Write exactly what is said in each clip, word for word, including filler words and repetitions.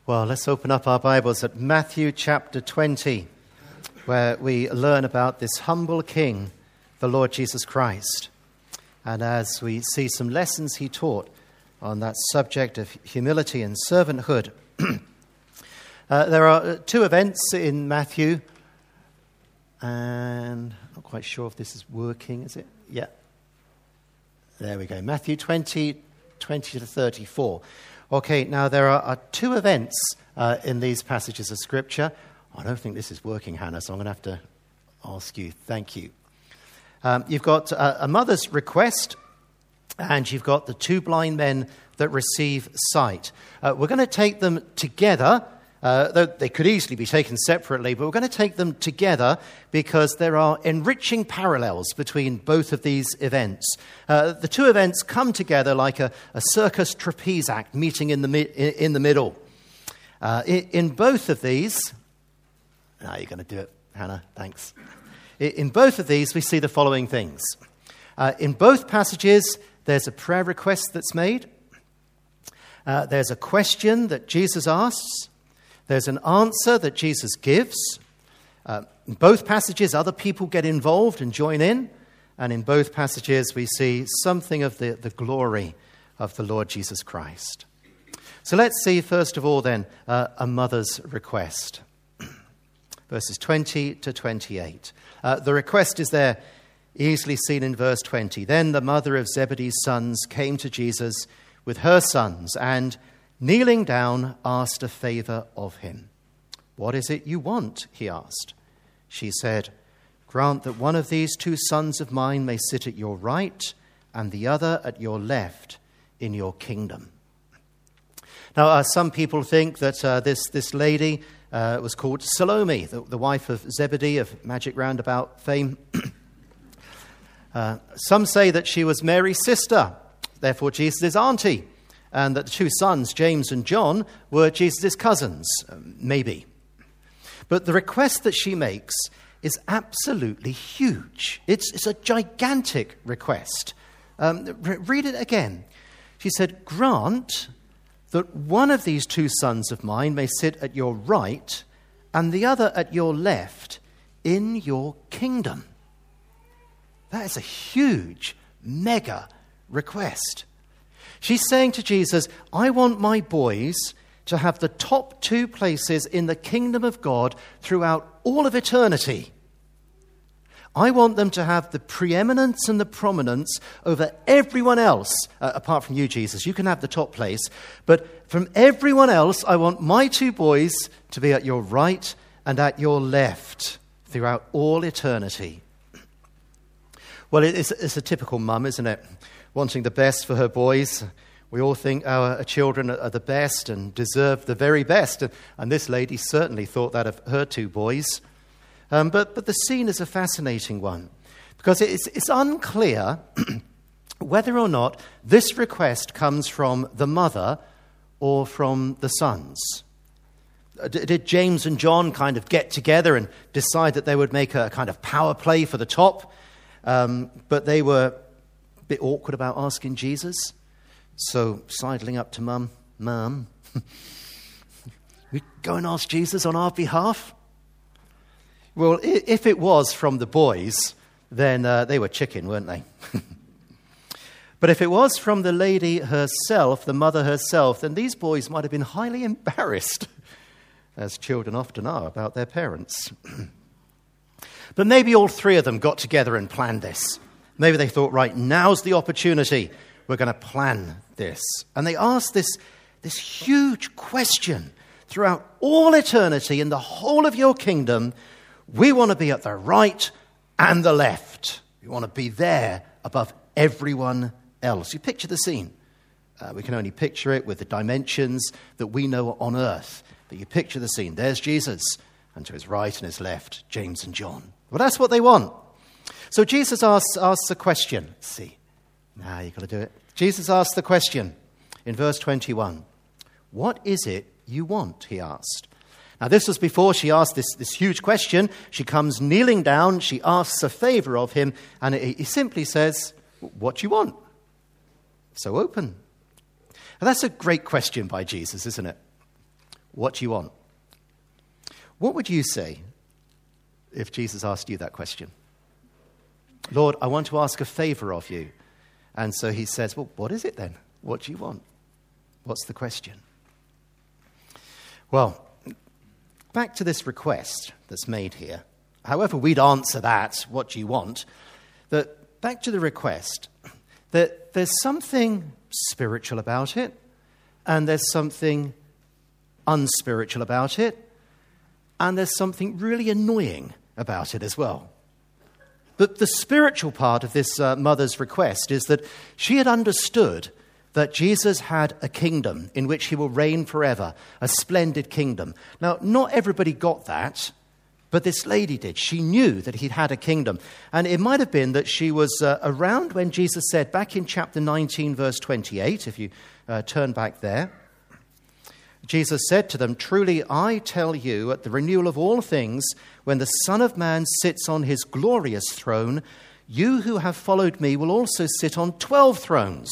Well, let's open up our Bibles at Matthew chapter twenty, where we learn about this humble King, the Lord Jesus Christ. And as we see some lessons he taught on that subject of humility and servanthood, uh, there are two events in Matthew, and I'm not quite sure if this is working, is it? Yeah. There we go. Matthew twenty, twenty to thirty-four. Okay, now there are, are two events uh, in these passages of Scripture. I don't think this is working, Hannah, so I'm going to have to ask you. Thank you. Um, you've got uh, a mother's request, and you've got the two blind men that receive sight. Uh, we're going to take them together. Uh, though they could easily be taken separately, but we're going to take them together because there are enriching parallels between both of these events. Uh, the two events come together like a, a circus trapeze act meeting in the mi- in the middle. Uh, in, in both of these, now you're going to do it, Hannah. Thanks. In, in both of these, we see the following things. Uh, in both passages, there's a prayer request that's made. Uh, there's a question that Jesus asks. There's an answer that Jesus gives. Uh, in both passages, other people get involved and join in. And in both passages, we see something of the, the glory of the Lord Jesus Christ. So let's see, first of all, then, uh, a mother's request. Verses twenty to twenty-eight. Uh, the request is there, easily seen in verse twenty. Then the mother of Zebedee's sons came to Jesus with her sons and, kneeling down, asked a favor of him. "What is it you want?" he asked. She said, "Grant that one of these two sons of mine may sit at your right and the other at your left in your kingdom." Now, uh, some people think that uh, this, this lady uh, was called Salome, the, the wife of Zebedee of Magic Roundabout fame. uh, some say that she was Mary's sister, therefore Jesus' auntie, and that the two sons, James and John, were Jesus' cousins, maybe. But the request that she makes is absolutely huge. It's, it's a gigantic request. Um, re- read it again. She said, "Grant that one of these two sons of mine may sit at your right and the other at your left in your kingdom." That is a huge, mega request. She's saying to Jesus, I want my boys to have the top two places in the kingdom of God throughout all of eternity. I want them to have the preeminence and the prominence over everyone else, uh, apart from you, Jesus. You can have the top place. But from everyone else, I want my two boys to be at your right and at your left throughout all eternity. Well, it's, it's a typical mum, isn't it? Wanting the best for her boys. We all think our children are the best and deserve the very best. And this lady certainly thought that of her two boys. Um, but, but the scene is a fascinating one because it's, it's unclear whether or not this request comes from the mother or from the sons. Did James and John kind of get together and decide that they would make a kind of power play for the top? Um, but they were bit awkward about asking Jesus. So sidling up to Mum, Mum, we go and ask Jesus on our behalf? Well, if it was from the boys, then uh, they were chicken, weren't they? But if it was from the lady herself, the mother herself, then these boys might have been highly embarrassed, as children often are, about their parents. But maybe all three of them got together and planned this. Maybe they thought, right, now's the opportunity. We're going to plan this. And they asked this, this huge question. Throughout all eternity, in the whole of your kingdom, we want to be at the right and the left. We want to be there above everyone else. You picture the scene. Uh, we can only picture it with the dimensions that we know on earth. But you picture the scene. There's Jesus, and to his right and his left, James and John. Well, that's what they want. So Jesus asks, asks a question. Let's see. Now you've got to do it. Jesus asks the question in verse twenty-one. "What is it you want?" he asked. Now this was before she asked this, this huge question. She comes kneeling down. She asks a favor of him. And he, he simply says, "What do you want?" So open. And that's a great question by Jesus, isn't it? what do you want? What would you say if Jesus asked you that question? Lord, I want to ask a favor of you. And so he says, well, what is it then? What do you want? What's the question? Well, back to this request that's made here. However we'd answer that, what do you want? That back to the request, that there's something spiritual about it, and there's something unspiritual about it, and there's something really annoying about it as well. But the spiritual part of this uh, mother's request is that she had understood that Jesus had a kingdom in which he will reign forever, a splendid kingdom. Now, not everybody got that, but this lady did. She knew that he'd had a kingdom. And it might have been that she was uh, around when Jesus said, back in chapter nineteen, verse twenty-eight, if you uh, turn back there, Jesus said to them, truly I tell you, at the renewal of all things, when the Son of Man sits on his glorious throne, you who have followed me will also sit on twelve thrones.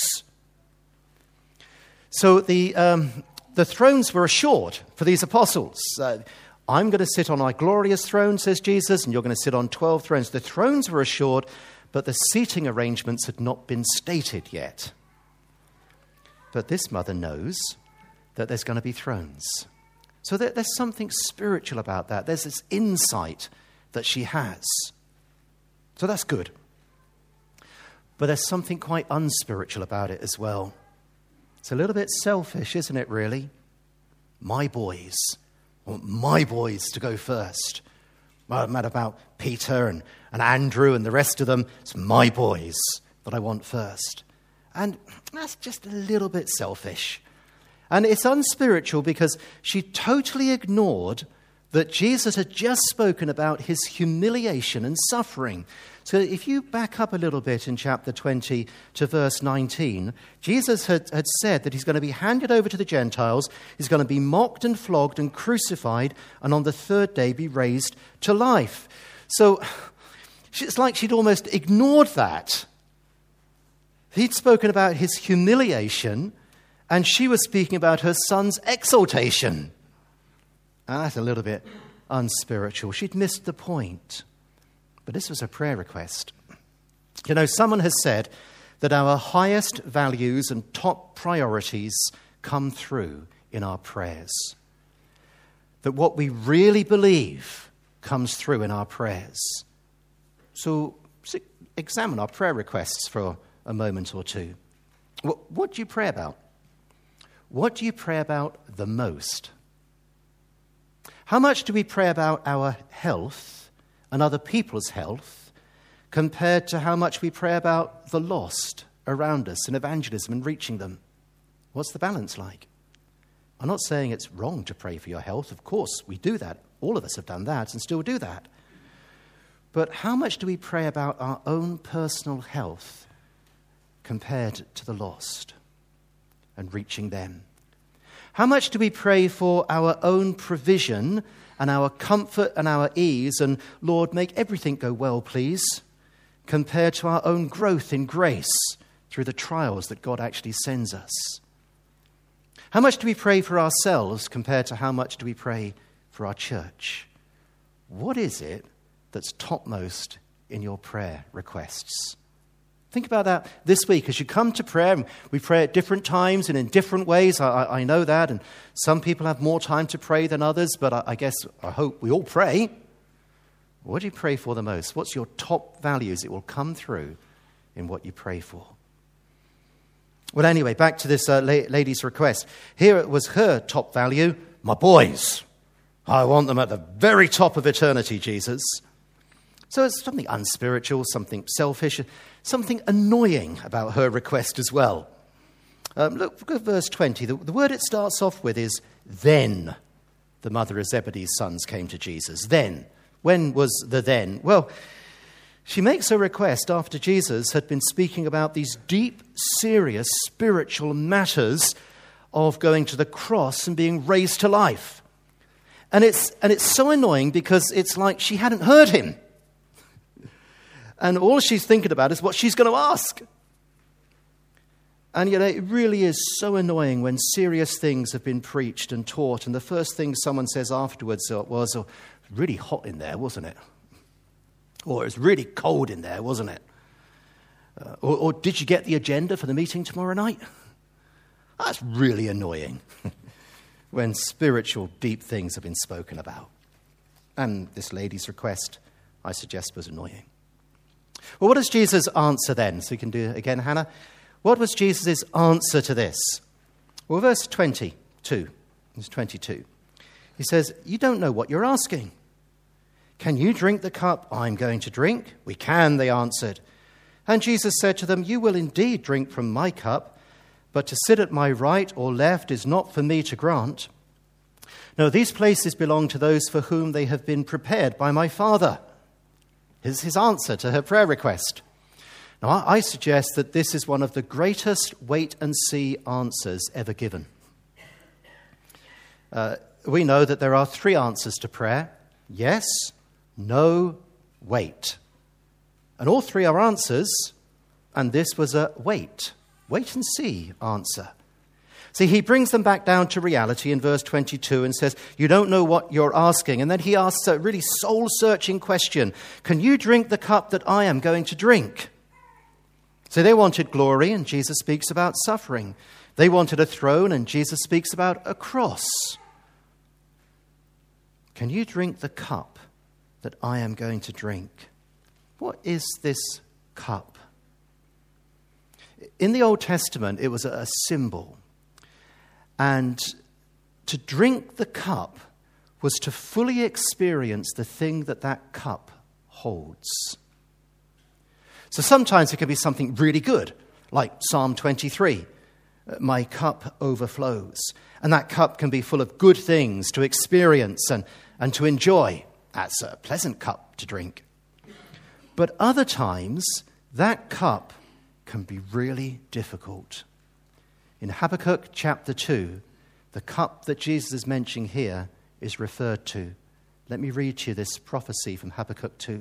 So the um, the thrones were assured for these apostles. Uh, I'm going to sit on my glorious throne, says Jesus, and you're going to sit on twelve thrones. The thrones were assured, but the seating arrangements had not been stated yet. But this mother knows that there's going to be thrones. So there, there's something spiritual about that. There's this insight that she has. So that's good. But there's something quite unspiritual about it as well. It's a little bit selfish, isn't it, really? My boys. I want my boys to go first. Well, mad about Peter and, and Andrew and the rest of them. It's my boys that I want first. And that's just a little bit selfish. And it's unspiritual because she totally ignored that Jesus had just spoken about his humiliation and suffering. So if you back up a little bit in chapter twenty to verse nineteen, Jesus had, had said that he's going to be handed over to the Gentiles, he's going to be mocked and flogged and crucified, and on the third day be raised to life. So it's like she'd almost ignored that. He'd spoken about his humiliation, and she was speaking about her son's exaltation. And that's a little bit unspiritual. She'd missed the point. But this was a prayer request. You know, someone has said that our highest values and top priorities come through in our prayers. That what we really believe comes through in our prayers. So examine our prayer requests for a moment or two. What, what do you pray about? What do you pray about the most? How much do we pray about our health and other people's health compared to how much we pray about the lost around us and evangelism and reaching them? What's the balance like? I'm not saying it's wrong to pray for your health. Of course, we do that. All of us have done that and still do that. But how much do we pray about our own personal health compared to the lost and reaching them? How much do we pray for our own provision and our comfort and our ease and, Lord, make everything go well, please, compared to our own growth in grace through the trials that God actually sends us? How much do we pray for ourselves compared to how much do we pray for our church? What is it that's topmost in your prayer requests? Think about that this week as you come to prayer. And we pray at different times and in different ways. I, I know that. And some people have more time to pray than others. But I, I guess, I hope we all pray. What do you pray for the most? What's your top values? It will come through in what you pray for. Well, anyway, back to this uh, la- lady's request. Here it was her top value, my boys. I want them at the very top of eternity, Jesus. So it's something unspiritual, something selfish, something annoying about her request as well. Um, look, look at verse twenty. The, the word it starts off with is, then the mother of Zebedee's sons came to Jesus. Then. When was the then? Well, she makes her request after Jesus had been speaking about these deep, serious, spiritual matters of going to the cross and being raised to life. And it's, and it's so annoying because it's like she hadn't heard him. And all she's thinking about is what she's going to ask. And you know, it really is so annoying when serious things have been preached and taught, and the first thing someone says afterwards was, oh, really hot in there, wasn't it? Or it's really cold in there, wasn't it? Uh, or, or did you get the agenda for the meeting tomorrow night? That's really annoying when spiritual, deep things have been spoken about. And this lady's request, I suggest, was annoying. Well, what does Jesus answer then? So you can do it again, Hannah. What was Jesus' answer to this? Well, verse twenty-two. Verse twenty-two. He says, you don't know what you're asking. Can you drink the cup I'm going to drink? We can, they answered. And Jesus said to them, you will indeed drink from my cup, but to sit at my right or left is not for me to grant. No, these places belong to those for whom they have been prepared by my Father. Is his answer to her prayer request. Now, I suggest that this is one of the greatest wait-and-see answers ever given. Uh, we know that there are three answers to prayer. Yes, no, wait. And all three are answers, and this was a wait, wait-and-see answer. See, he brings them back down to reality in verse twenty-two and says, you don't know what you're asking. And then he asks a really soul-searching question. Can you drink the cup that I am going to drink? So they wanted glory, and Jesus speaks about suffering. They wanted a throne, and Jesus speaks about a cross. Can you drink the cup that I am going to drink? What is this cup? In the Old Testament, it was a symbol. And to drink the cup was to fully experience the thing that that cup holds. So sometimes it can be something really good, like Psalm twenty-three, my cup overflows. And that cup can be full of good things to experience and, and to enjoy. That's a pleasant cup to drink. But other times, that cup can be really difficult. In Habakkuk chapter two, the cup that Jesus is mentioning here is referred to. Let me read to you this prophecy from Habakkuk two.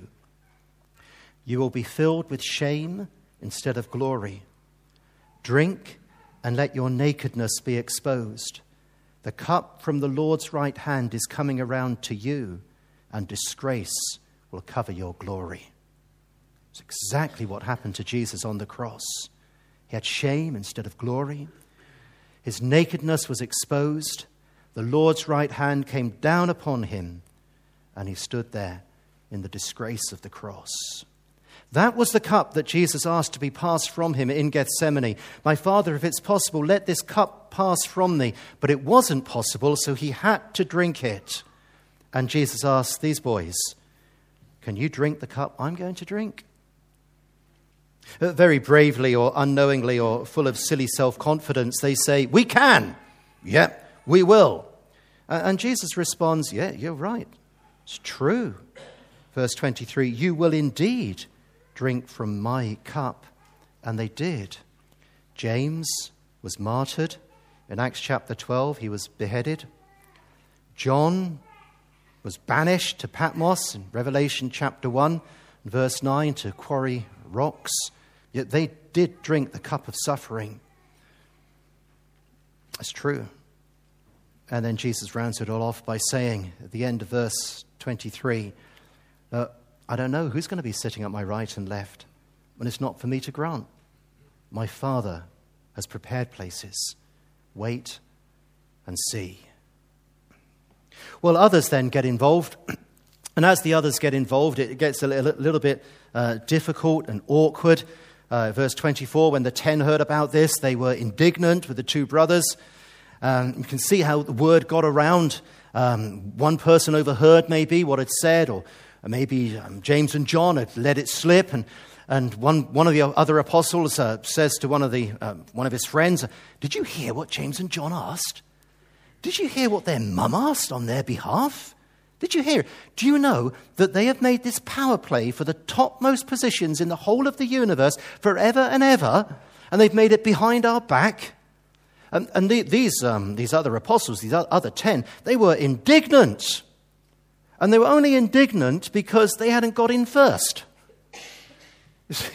You will be filled with shame instead of glory. Drink and let your nakedness be exposed. The cup from the Lord's right hand is coming around to you, and disgrace will cover your glory. It's exactly what happened to Jesus on the cross. He had shame instead of glory. His nakedness was exposed. The Lord's right hand came down upon him, and he stood there in the disgrace of the cross. That was the cup that Jesus asked to be passed from him in Gethsemane. My Father, if it's possible, let this cup pass from thee. But it wasn't possible, so he had to drink it. And Jesus asked these boys, can you drink the cup I'm going to drink? Uh, very bravely or unknowingly or full of silly self-confidence, they say, we can. Yeah, we will. Uh, and Jesus responds, yeah, you're right. It's true. Verse twenty-three, you will indeed drink from my cup. And they did. James was martyred. In Acts chapter twelve, he was beheaded. John was banished to Patmos in Revelation chapter one, and verse nine, to quarry rocks. Yet they did drink the cup of suffering. That's true. And then Jesus rounds it all off by saying at the end of verse twenty-three, uh, I don't know who's going to be sitting at my right and left when it's not for me to grant. My Father has prepared places. Wait and see. Well, others then get involved. And as the others get involved, it gets a little, little bit uh, difficult and awkward. Uh, verse twenty-four, when the ten heard about this, they were indignant with the two brothers. Um, you can see how the word got around. Um, one person overheard maybe what it said, or maybe um, James and John had let it slip, and and one one of the other apostles uh, says to one of the uh, one of his friends, "Did you hear what James and John asked? Did you hear what their mum asked on their behalf? Did you hear? Do you know that they have made this power play for the topmost positions in the whole of the universe forever and ever, and they've made it behind our back?" And, and the, these um, these other apostles, these other ten, they were indignant. And they were only indignant because they hadn't got in first. You see,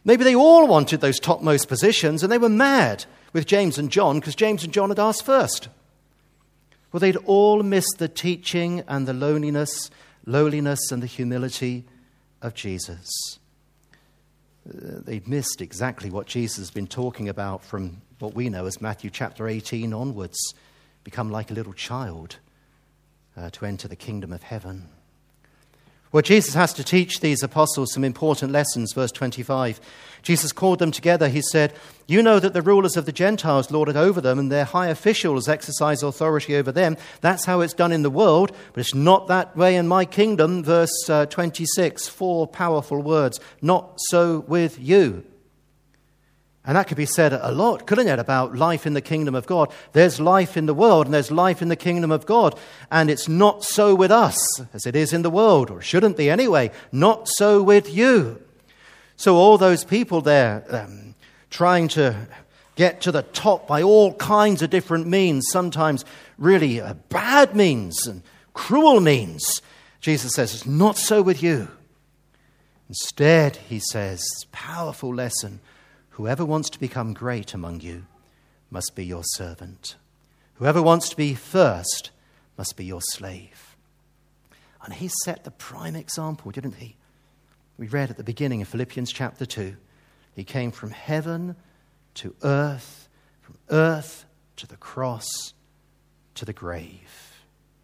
Maybe they all wanted those topmost positions and they were mad with James and John because James and John had asked first. Well, they'd all missed the teaching and the loneliness, lowliness and the humility of Jesus. Uh, they'd missed exactly what Jesus has been talking about from what we know as Matthew chapter eighteen onwards. Become like a little child uh, to enter the kingdom of heaven. Well, Jesus has to teach these apostles some important lessons. Verse twenty-five, Jesus called them together. He said, you know that the rulers of the Gentiles lord it over them, and their high officials exercise authority over them. That's how it's done in the world, but it's not that way in my kingdom. Verse uh, twenty-six, four powerful words, not so with you. And that could be said a lot, couldn't it, about life in the kingdom of God. There's life in the world and there's life in the kingdom of God. And it's not so with us as it is in the world, or shouldn't be anyway. Not so with you. So all those people there um, trying to get to the top by all kinds of different means, sometimes really uh, bad means and cruel means, Jesus says, it's not so with you. Instead, he says, powerful lesson, whoever wants to become great among you must be your servant. Whoever wants to be first must be your slave. And he set the prime example, didn't he? We read at the beginning of Philippians chapter two. He came from heaven to earth, from earth to the cross, to the grave.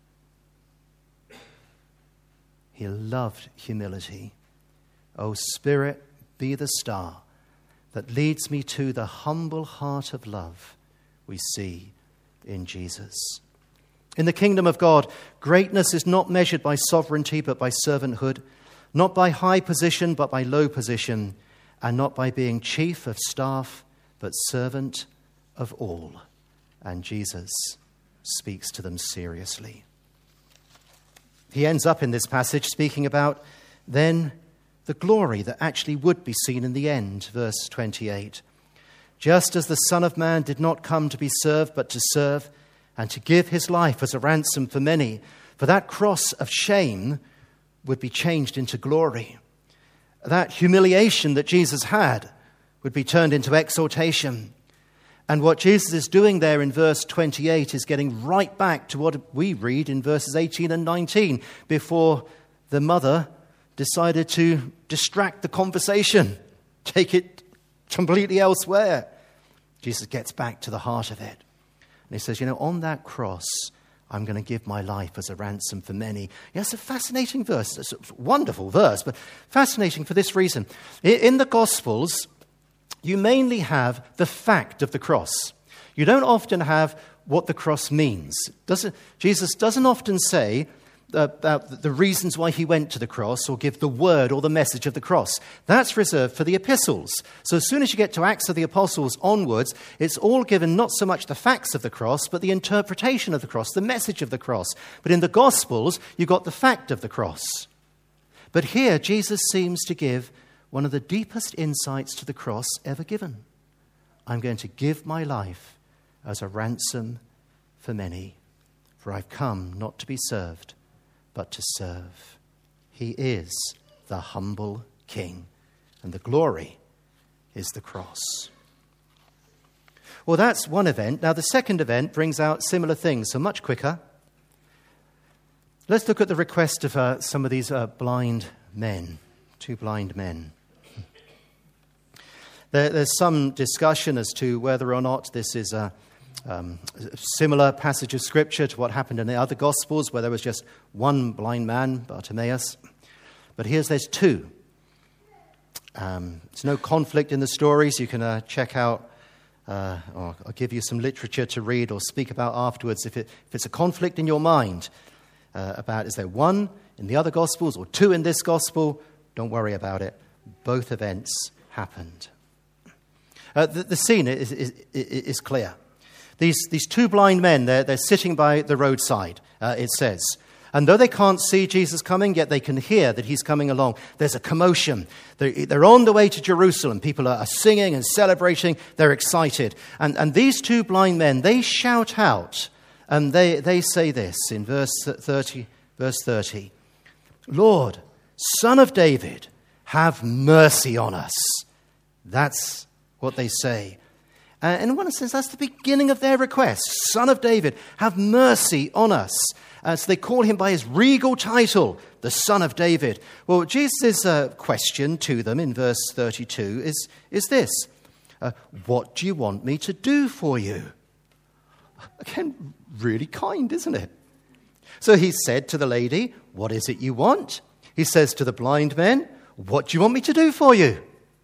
He loved humility. O Spirit, be the star that leads me to the humble heart of love we see in Jesus. In the kingdom of God, greatness is not measured by sovereignty, but by servanthood, not by high position, but by low position, and not by being chief of staff, but servant of all. And Jesus speaks to them seriously. He ends up in this passage speaking about then the glory that actually would be seen in the end. Verse twenty-eight. Just as the Son of Man did not come to be served, but to serve, and to give his life as a ransom for many, for that cross of shame would be changed into glory. That humiliation that Jesus had would be turned into exaltation. And what Jesus is doing there in verse twenty-eight is getting right back to what we read in verses eighteen and nineteen, before the mother decided to distract the conversation, take it completely elsewhere. Jesus gets back to the heart of it. And he says, you know, on that cross, I'm going to give my life as a ransom for many. Yeah, it's a fascinating verse. It's a wonderful verse, but fascinating for this reason. In the Gospels, you mainly have the fact of the cross. You don't often have what the cross means. Doesn't, Jesus doesn't often say about the reasons why he went to the cross, or give the word or the message of the cross. That's reserved for the epistles. So as soon as you get to Acts of the Apostles onwards, it's all given not so much the facts of the cross, but the interpretation of the cross, the message of the cross. But in the Gospels, you've got the fact of the cross. But here, Jesus seems to give one of the deepest insights to the cross ever given. I'm going to give my life as a ransom for many, for I've come not to be served, but to serve. He is the humble King, and the glory is the cross. Well, that's one event. Now, the second event brings out similar things, so much quicker. Let's look at the request of uh, some of these uh, blind men, two blind men. There, there's some discussion as to whether or not this is a Um, a similar passage of Scripture to what happened in the other Gospels, where there was just one blind man, Bartimaeus. But here's there's two. Um, there's no conflict in the stories. You can uh, check out, uh, or I'll give you some literature to read or speak about afterwards. If, it, if it's a conflict in your mind uh, about, is there one in the other Gospels or two in this Gospel, don't worry about it. Both events happened. Uh, the, the scene is, is, is clear. These, these two blind men, they're, they're sitting by the roadside, uh, it says. And though they can't see Jesus coming, yet they can hear that he's coming along. There's a commotion. They're, they're on the way to Jerusalem. People are singing and celebrating. They're excited. And, and these two blind men, they shout out, and they, they say this in verse thirty, verse thirty. Lord, Son of David, have mercy on us. That's what they say. Uh, and in one sense, that's the beginning of their request. Son of David, have mercy on us. Uh, so they call him by his regal title, the Son of David. Well, Jesus' uh, question to them in verse thirty-two is, is this. Uh, what do you want me to do for you? Again, really kind, isn't it? So he said to the lady, what is it you want? He says to the blind men, what do you want me to do for you?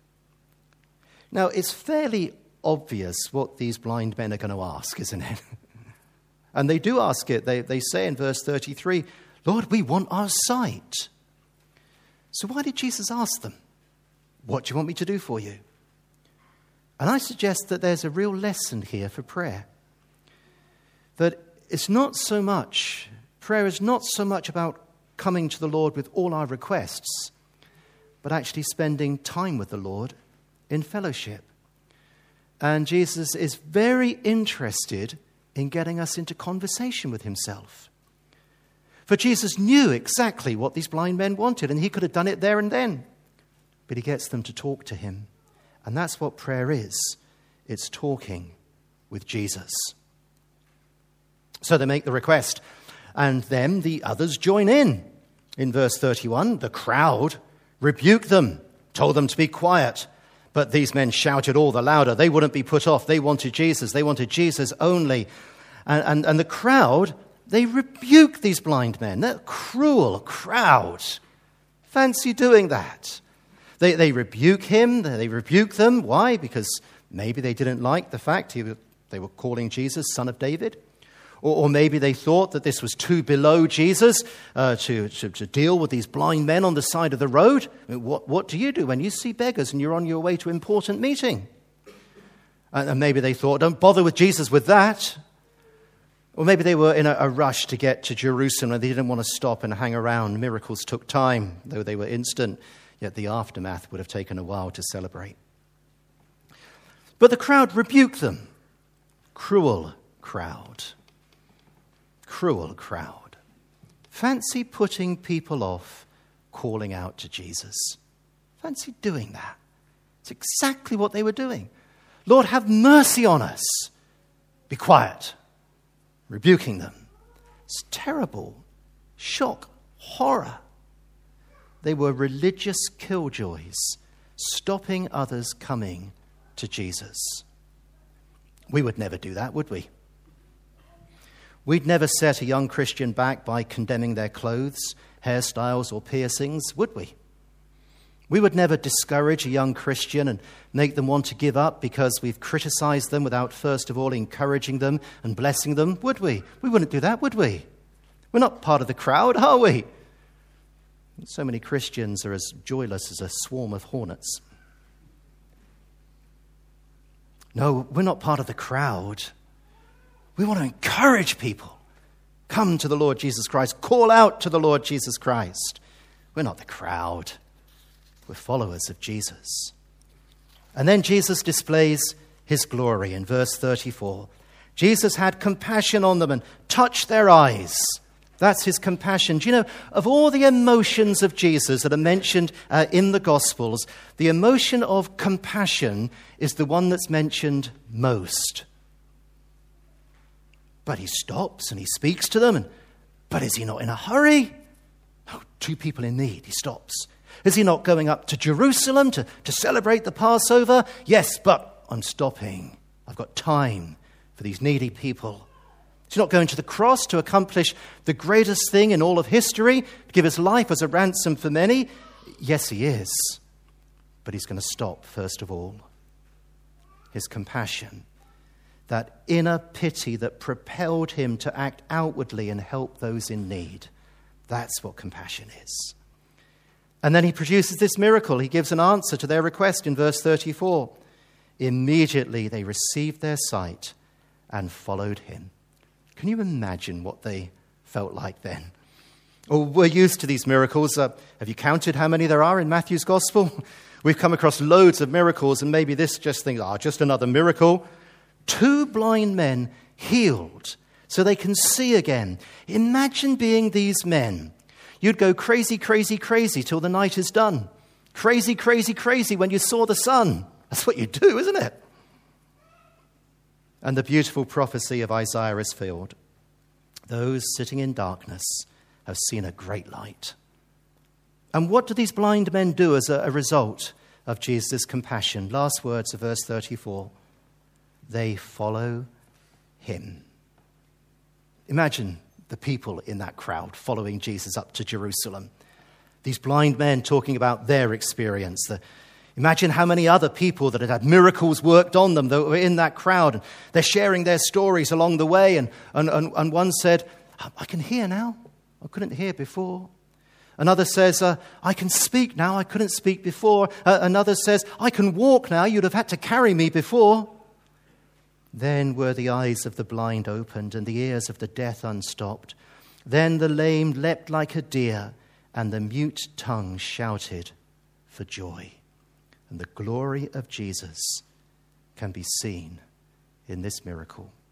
Now, it's fairly obvious what these blind men are going to ask, isn't it? And they do ask it. They, they say in verse thirty-three, Lord, we want our sight. So why did Jesus ask them, what do you want me to do for you? And I suggest that there's a real lesson here for prayer. That it's not so much, prayer is not so much about coming to the Lord with all our requests, but actually spending time with the Lord in fellowship. And Jesus is very interested in getting us into conversation with himself. For Jesus knew exactly what these blind men wanted, and he could have done it there and then. But he gets them to talk to him. And that's what prayer is. It's talking with Jesus. So they make the request, and then the others join in. In verse thirty-one, the crowd rebuked them, told them to be quiet. But these men shouted all the louder. They wouldn't be put off. They wanted Jesus. They wanted Jesus only. And, and, and the crowd, they rebuke these blind men. They're a cruel crowd. Fancy doing that. They, they rebuke him. They rebuke them. Why? Because maybe they didn't like the fact he, they were calling Jesus Son of David. Or, or maybe they thought that this was too below Jesus uh, to, to, to deal with these blind men on the side of the road. I mean, what, what do you do when you see beggars and you're on your way to an important meeting? And, and maybe they thought, don't bother with Jesus with that. Or maybe they were in a, a rush to get to Jerusalem and they didn't want to stop and hang around. Miracles took time, though they were instant, yet the aftermath would have taken a while to celebrate. But the crowd rebuked them. Cruel crowd. Cruel crowd. Fancy putting people off calling out to Jesus. Fancy doing that. It's exactly what they were doing. Lord, have mercy on us. Be quiet. Rebuking them. It's terrible. Shock. Horror. They were religious killjoys, stopping others coming to Jesus. We would never do that, would we? We'd never set a young Christian back by condemning their clothes, hairstyles, or piercings, would we? We would never discourage a young Christian and make them want to give up because we've criticized them without first of all encouraging them and blessing them, would we? We wouldn't do that, would we? We're not part of the crowd, are we? So many Christians are as joyless as a swarm of hornets. No, we're not part of the crowd. We want to encourage people. Come to the Lord Jesus Christ. Call out to the Lord Jesus Christ. We're not the crowd. We're followers of Jesus. And then Jesus displays his glory in verse thirty-four. Jesus had compassion on them and touched their eyes. That's his compassion. Do you know, of all the emotions of Jesus that are mentioned uh, in the Gospels, the emotion of compassion is the one that's mentioned most. But he stops and he speaks to them. And, but is he not in a hurry? No, two people in need. He stops. Is he not going up to Jerusalem to, to celebrate the Passover? Yes, but I'm stopping. I've got time for these needy people. Is he not going to the cross to accomplish the greatest thing in all of history, to give his life as a ransom for many? Yes, he is. But he's going to stop, first of all. His compassion. That inner pity that propelled him to act outwardly and help those in need. That's what compassion is. And then he produces this miracle. He gives an answer to their request in verse thirty-four. Immediately they received their sight and followed him. Can you imagine what they felt like then? Well, we're used to these miracles. Uh, have you counted how many there are in Matthew's Gospel? We've come across loads of miracles, and maybe this just thinks, ah, oh, just another miracle. Two blind men healed so they can see again. Imagine being these men. You'd go crazy, crazy, crazy till the night is done. Crazy, crazy, crazy when you saw the sun That's what you do, isn't it? And the beautiful prophecy of Isaiah is filled. Those sitting in darkness have seen a great light. And what do these blind men do as a, a result of Jesus' compassion? Last words of verse thirty-four. They follow him. Imagine the people in that crowd following Jesus up to Jerusalem. These blind men talking about their experience. The, imagine how many other people that had had miracles worked on them that were in that crowd. They're sharing their stories along the way. And, and, and, and one said, I can hear now. I couldn't hear before. Another says, uh, I can speak now. I couldn't speak before. Uh, another says, I can walk now. You'd have had to carry me before. Then were the eyes of the blind opened and the ears of the deaf unstopped. Then the lame leapt like a deer and the mute tongue shouted for joy. And the glory of Jesus can be seen in this miracle.